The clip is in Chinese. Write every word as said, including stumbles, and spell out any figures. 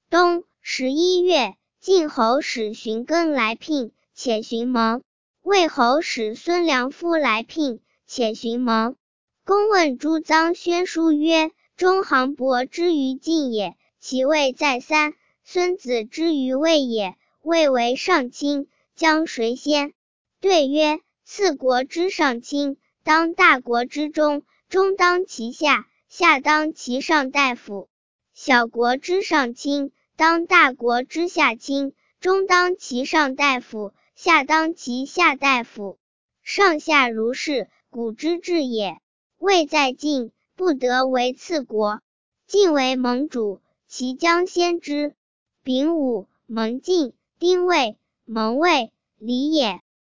冬十一月，晋侯使荀庚来聘，且寻盟。魏侯使孙良夫来聘，且寻盟。公问朱臧宣书曰：中行伯之于晋也，其位在三；孙子之于魏也，魏为上卿，将谁先？对曰：次国之上卿，当大国之中，中当其下，下当其上大夫；小国之上卿，当大国之下卿，中当其上大夫，下当其下大夫。上下如是，古之治也。魏在晋，不得为次国。晋为盟主，其将先之。丙午，盟晋；丁未，盟魏，礼也。